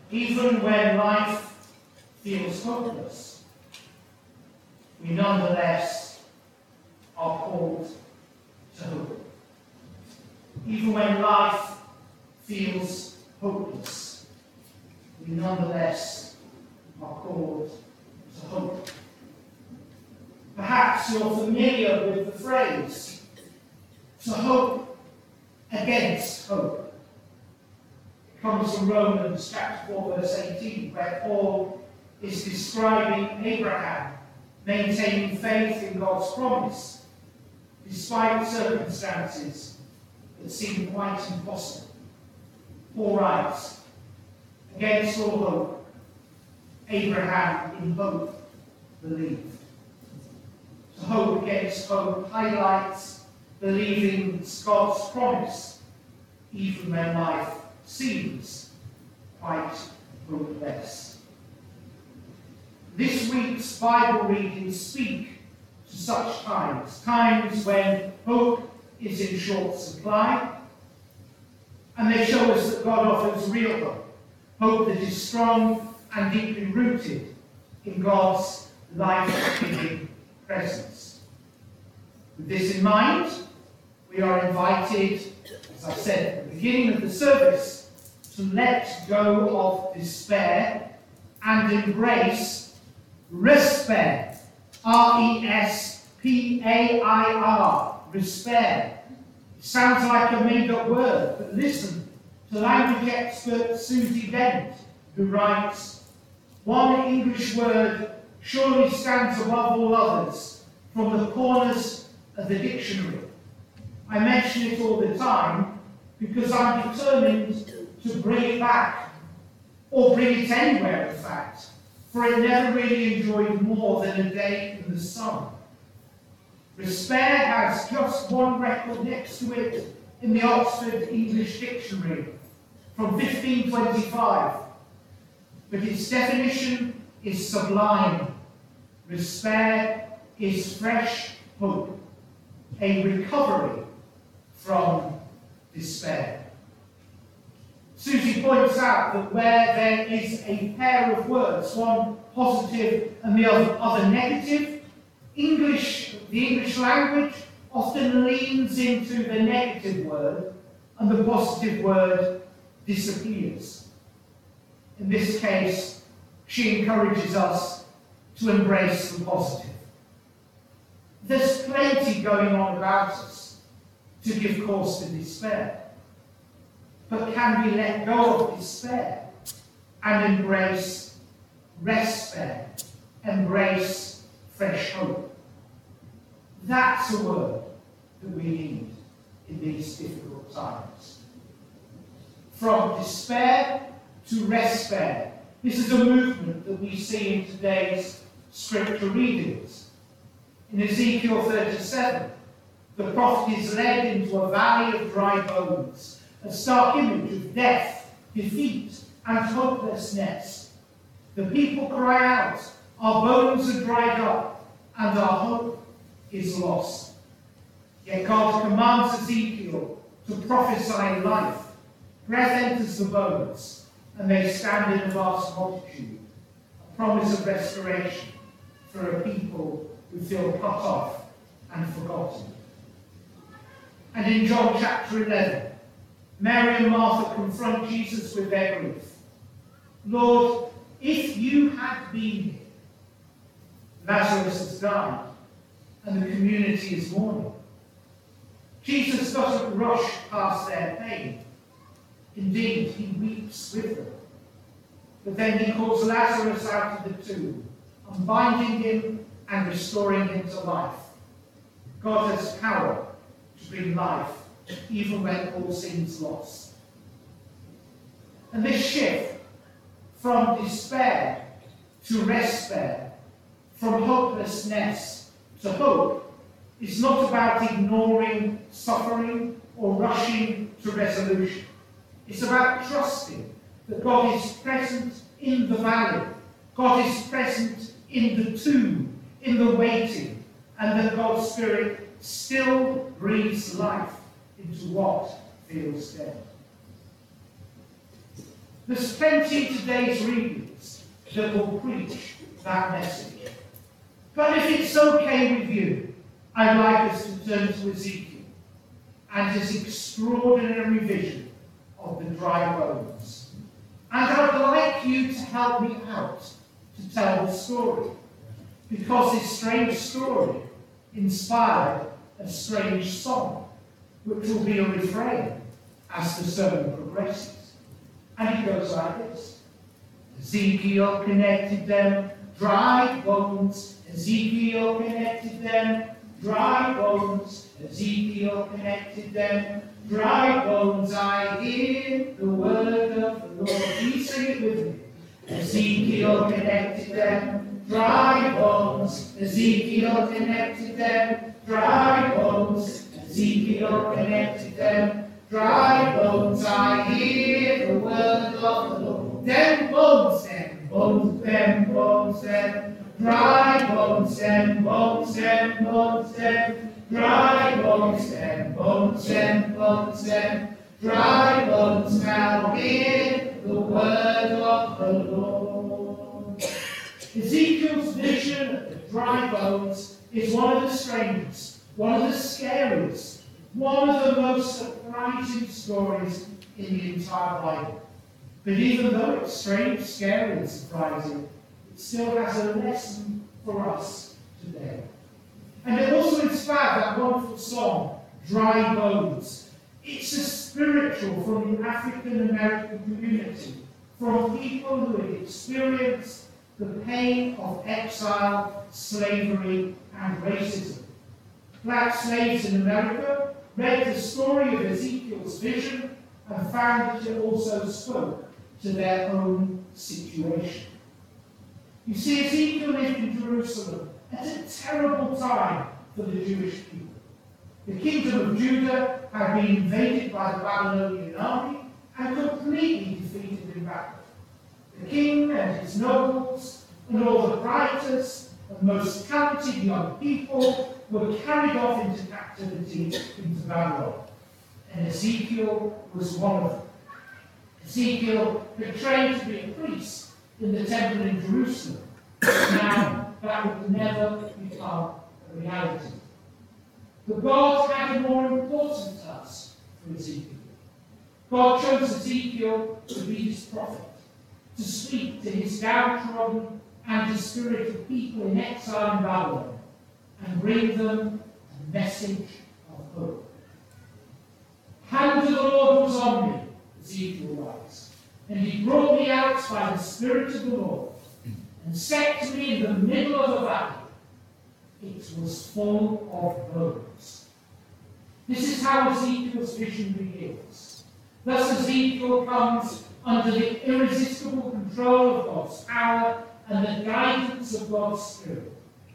Even when life feels hopeless, we nonetheless are called to hope. Even when life feels hopeless, we nonetheless are called to hope. Perhaps you're familiar with the phrase, to hope against hope. It comes from Romans chapter 4, verse 18, where Paul is describing Abraham maintaining faith in God's promise, despite circumstances that seem quite impossible. Paul writes, against all hope, Abraham in hope believed. To hope against hope highlights believing God's promise, even when life seems quite hopeless. This week's Bible readings speak to such times when hope is in short supply, and they show us that God offers real hope, hope that is strong and deeply rooted in God's life-giving presence. With this in mind, we are invited, as I said at the beginning of the service, to let go of despair and embrace respair. R-E-S-P-A-I-R. Respair. It sounds like a made-up word, but listen to language expert Susie Dent, who writes, one English word surely stands above all others from the corners of the dictionary. I mention it all the time because I'm determined to bring it back, or bring it anywhere in fact, for it never really enjoyed more than a day in the sun. Despair has just one record next to it in the Oxford English Dictionary from 1525, but its definition is sublime. Despair is fresh hope, a recovery from despair. Susie points out that where there is a pair of words, one positive and the other negative, the English language often leans into the negative word and the positive word disappears. In this case, she encourages us to embrace the positive. There's plenty going on about us to give cause to despair. But can we let go of despair and embrace respair, embrace fresh hope? That's a word that we need in these difficult times. From despair to respair. This is a movement that we see in today's scripture readings. In Ezekiel 37, the prophet is led into a valley of dry bones, a stark image of death, defeat, and hopelessness. The people cry out, our bones are dried up, and our hope is lost. Yet God commands Ezekiel to prophesy life. Breath enters the bones, and they stand in a vast multitude, a promise of restoration for a people who feel cut off and forgotten. And in John chapter 11, Mary and Martha confront Jesus with their grief. Lord, if you had been here, Lazarus has died, and the community is mourning. Jesus doesn't rush past their pain. Indeed, he weeps with them. But then he calls Lazarus out of the tomb, unbinding him and restoring him to life. God has power to bring life, even when all seems lost. And this shift from despair to respair, from hopelessness to hope, is not about ignoring suffering or rushing to resolution. It's about trusting that God is present in the valley, God is present in the tomb, in the waiting, and that God's Spirit still breathes life into what feels dead. There's plenty in today's readings that will preach that message. But if it's okay with you, I'd like us to turn to Ezekiel and his extraordinary vision of the dry bones. And I'd like you to help me out to tell the story, because this strange story inspired a strange song, which will be a refrain as the sermon progresses. And it goes like this. Ezekiel connected them, dry bones. Ezekiel connected them, dry bones. Ezekiel connected them, dry bones. I hear the word of the Lord. Please sing it with me. Ezekiel connected them, dry bones. Ezekiel connected them, dry bones. Ezekiel connected them, dry bones. I hear the word of the Lord. Them bones, them bones, them bones, them dry bones, them bones, them bones, them dry bones, them bones, them bones, them dry bones. Now hear the word of the Lord. Ezekiel's vision of the dry bones is one of the strangest, one of the scariest, one of the most surprising stories in the entire Bible. But even though it's strange, scary, and surprising, it still has a lesson for us today. And it also inspired that wonderful song, Dry Bones. It's a spiritual from the African American community, from people who had experienced the pain of exile, slavery, and racism. Black slaves in America read the story of Ezekiel's vision and found that it also spoke to their own situation. You see, Ezekiel lived in Jerusalem at a terrible time for the Jewish people. The kingdom of Judah had been invaded by the Babylonian army and completely defeated in battle. The king and his nobles and all the brightest and most talented young people were carried off into captivity into Babylon. And Ezekiel was one of them. Ezekiel had trained to be a priest in the temple in Jerusalem. Now that would never become a reality. But God had a more important task for Ezekiel. God chose Ezekiel to be his prophet, to speak to his downtrodden and dispirited people in exile in Babylon, and bring them a message of hope. Hand of the Lord was on me, Ezekiel writes, and he brought me out by the Spirit of the Lord, and set me in the middle of a valley. It was full of bones. This is how Ezekiel's vision begins. Thus Ezekiel comes under the irresistible control of God's power and the guidance of God's Spirit.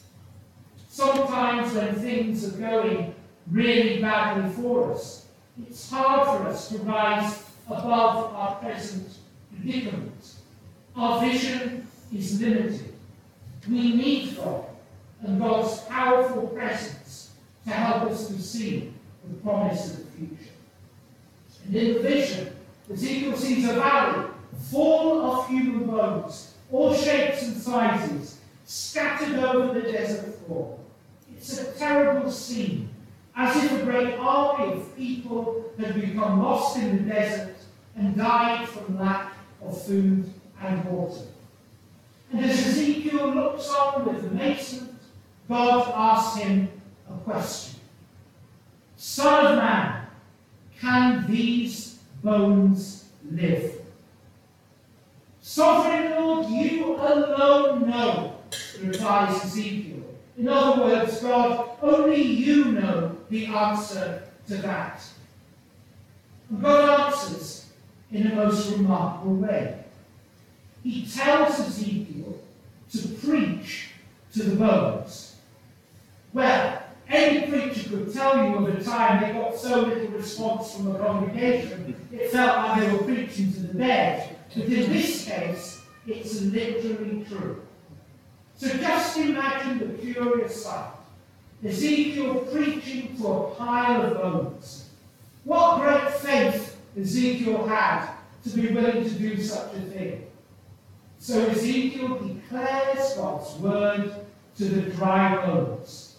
Sometimes when things are going really badly for us, it's hard for us to rise above our present predicament. Our vision is limited. We need God and God's powerful presence to help us to see the promise of the future. And in the vision, Ezekiel sees a valley full of human bones, all shapes and sizes, scattered over the desert floor. It's a terrible scene, as if a great army of people had become lost in the desert and died from lack of food and water. And as Ezekiel looks on with amazement, God asks him a question. Son of man, can these bones live? Sovereign Lord, you alone know, replies Ezekiel. In other words, God, only you know the answer to that. And God answers in a most remarkable way. He tells Ezekiel to preach to the bones. Well, any preacher could tell you of a time they got so little response from the congregation, it felt like they were preaching to the dead. But in this case, it's literally true. So just imagine the curious sight. Ezekiel preaching to a pile of bones. What great faith Ezekiel had to be willing to do such a thing. So Ezekiel declares God's word to the dry bones.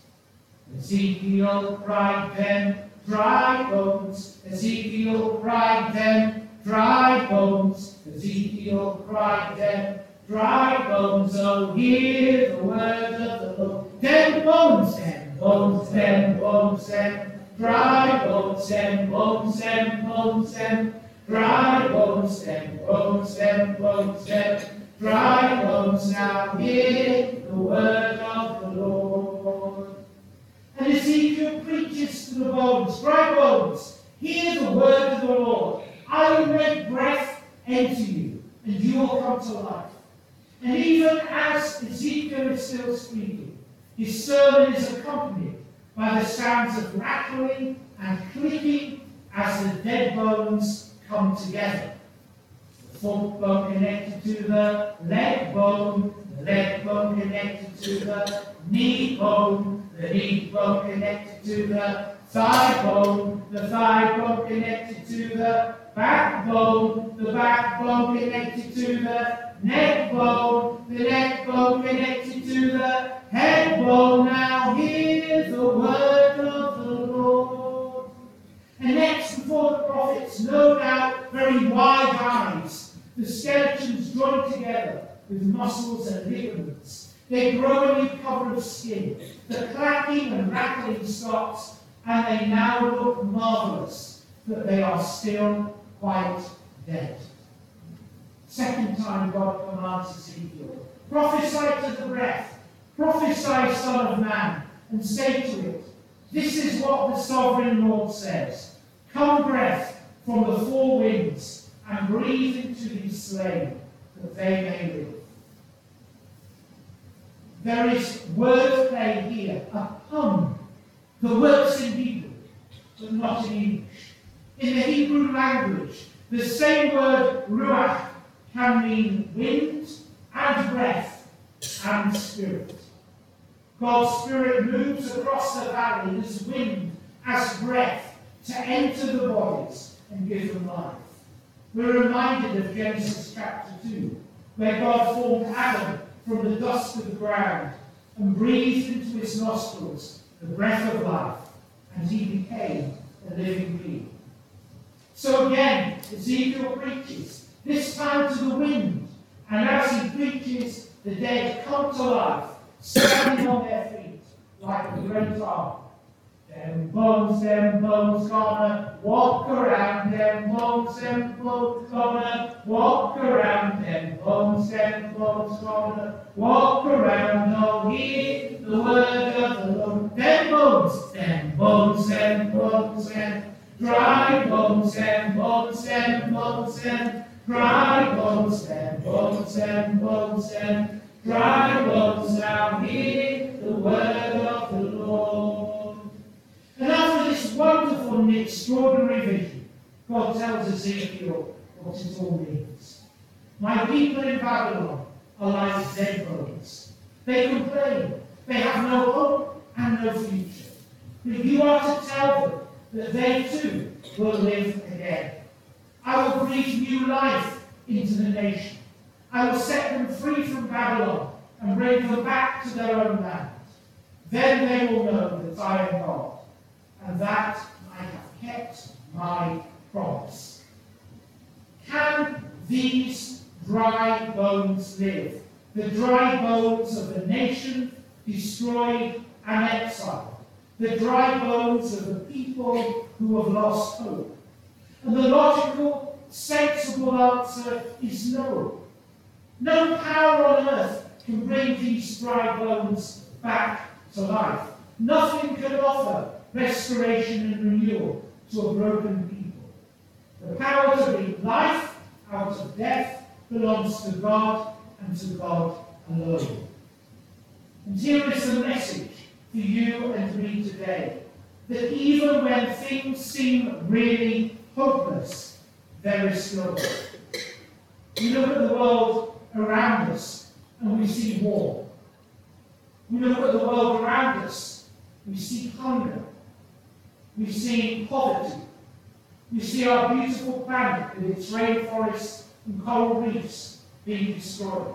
Ezekiel cried them, dry bones. Ezekiel cried them, dry bones. Ezekiel cried them, dry bones. Oh, hear the word of the Lord. Them bones, them bones, them bones, them dry bones, them bones, them bones, them dry bones, them bones, them bones, them dry bones. Now hear the word of the Lord. And Ezekiel preaches to the bones, dry bones, hear the word of the Lord. I will make breath enter you, and you will come to life. And even as Ezekiel is still speaking, his sermon is accompanied by the sounds of rattling and clicking as the dead bones come together. The foot bone connected to the leg bone connected to the knee bone connected to the thigh bone connected to the backbone connected to the neck bone connected to the head bone. Now hear the word of the Lord. And next, before the prophets, no doubt very wide eyes, the skeletons joined together with muscles and ligaments. They grow a new cover of skin. The clacking and rattling stops, and they now look marvellous, but they are still quite dead. Second time God commands Ezekiel, prophesy to the breath, prophesy, Son of Man, and say to it, this is what the Sovereign Lord says. Come, breath, from the four winds, and breathe into these slain, that they may live. There is wordplay here, a pun that works in Hebrew, but not in English. In the Hebrew language, the same word ruach can mean wind and breath and spirit. God's Spirit moves across the valley as wind, as breath, to enter the bodies and give them life. We're reminded of Genesis chapter 2, where God formed Adam from the dust of the ground and breathed into his nostrils the breath of life, and he became a living being. So again, Ezekiel preaches, this time to the wind, and as he preaches, the dead come to life, standing on their feet like a great army. Them bones gonna walk around, them bones gonna walk around, them bones gonna walk around. Oh, hear the word of the Lord. Them bones, them dry bones, them dry bones, dry bones. Now hear the word of the Lord. And after this wonderful and extraordinary vision, God tells Ezekiel what it all means. My people in Babylon are like dead bones. They complain. They have no hope and no future. But you are to tell them that they too will live again. I will breathe new life into the nation. I will set them free from Babylon and bring them back to their own land. Then they will know that I am God, and that I have kept my promise. Can these dry bones live? The dry bones of a nation destroyed and exiled. The dry bones of the people who have lost hope. And the logical, sensible answer is no. No power on earth can bring these dry bones back to life. Nothing can offer restoration and renewal to a broken people. The power to bring life out of death belongs to God and to God alone. And here is the message for you and me today, that even when things seem really hopeless, there is still hope. We look at the world around us and we see war. We look at the world around us, we see hunger. We see poverty. We see our beautiful planet with its rainforests and coral reefs being destroyed.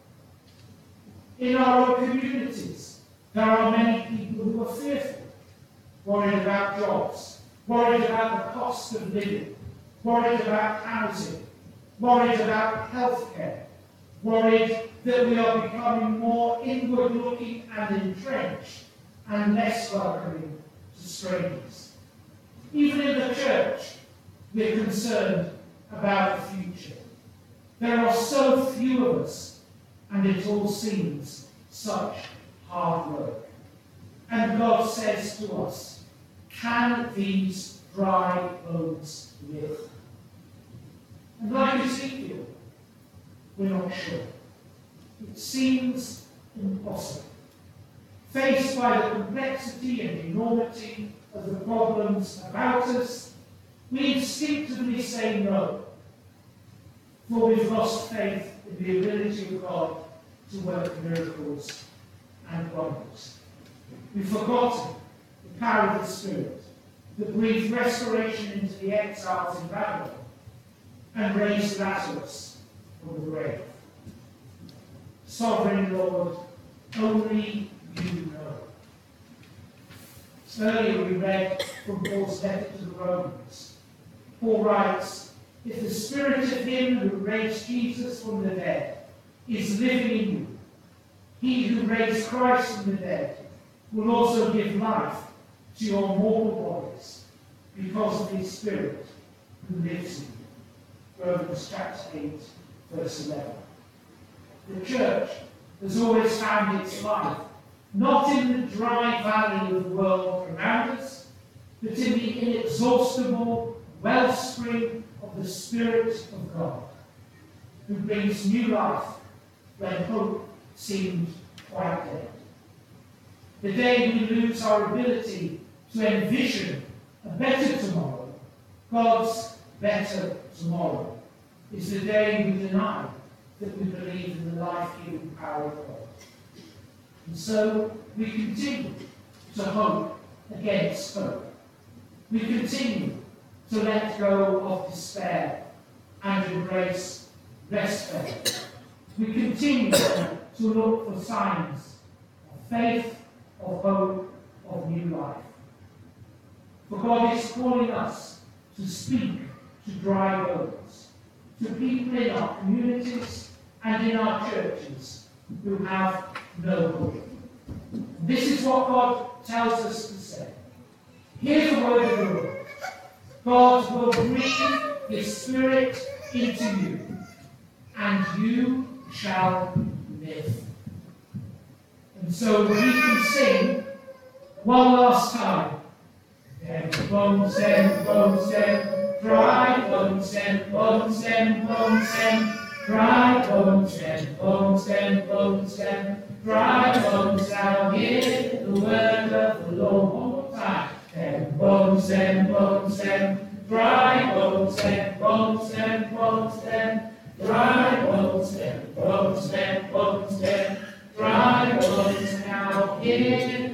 In our own communities, there are many people who are fearful, worried about jobs, worried about the cost of living, worried about housing, worried about healthcare, worried that we are becoming more inward-looking and entrenched and less welcoming to strangers. Even in the church, we're concerned about the future. There are so few of us, and it all seems such hard work. And God says to us, can these dry bones live? And like Ezekiel, we're not sure. It seems impossible. Faced by the complexity and enormity of the problems about us, we instinctively say no, for we've lost faith in the ability of God to work miracles and wonders. We've forgotten the power of the Spirit that breathed restoration into the exiles in Babylon and raised Lazarus from the grave. Sovereign Lord, only you know. Earlier we read from Paul's letter to the Romans. Paul writes, if the spirit of him who raised Jesus from the dead is living in you, he who raised Christ from the dead will also give life to your mortal bodies because of his Spirit who lives in you. Romans chapter 8, verse 11. The church has always found its life not in the dry valley of the world around us, but in the inexhaustible wellspring of the Spirit of God, who brings new life when hope seemed quite dead. The day we lose our ability to envision a better tomorrow, God's better tomorrow, is the day we deny that we believe in the life-giving power of God. And so we continue to hope against hope. We continue to let go of despair and embrace rest. We continue to look for signs of faith, of hope, of new life. For God is calling us to speak to dry bones, to people in our communities and in our churches who have no hope. This is what God tells us to say. Hear the word of the Lord. God will breathe his Spirit into you, and you shall live. And so we can sing one last time. Them bones, them bones, them dry bones, them bones, them bones, them dry bones, them bones, them bones, them dry bones. Now hear the word of the Lord one more time. Them bones, them bones, them dry bones, them bones, them bones, them dry bones, them bones, them bones, them dry bones. Now hear